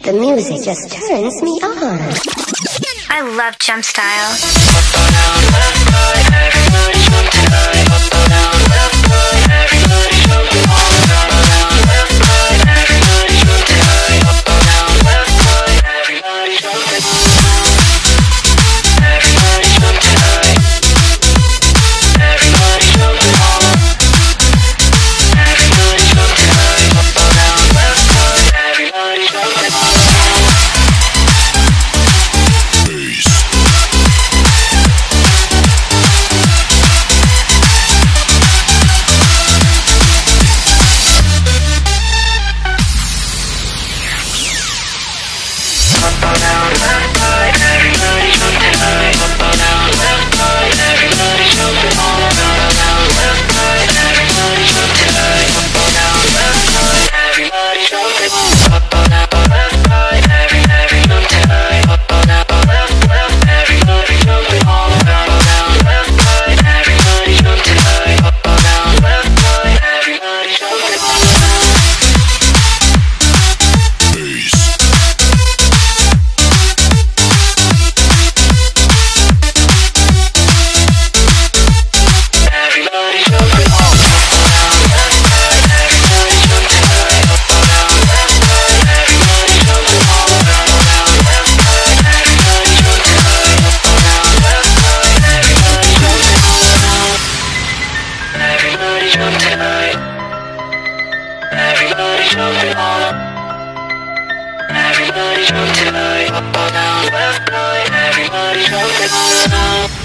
The music just turns me on. I love jump style. Everybody jump tonight, up or down, left, right, everybody jump tonight.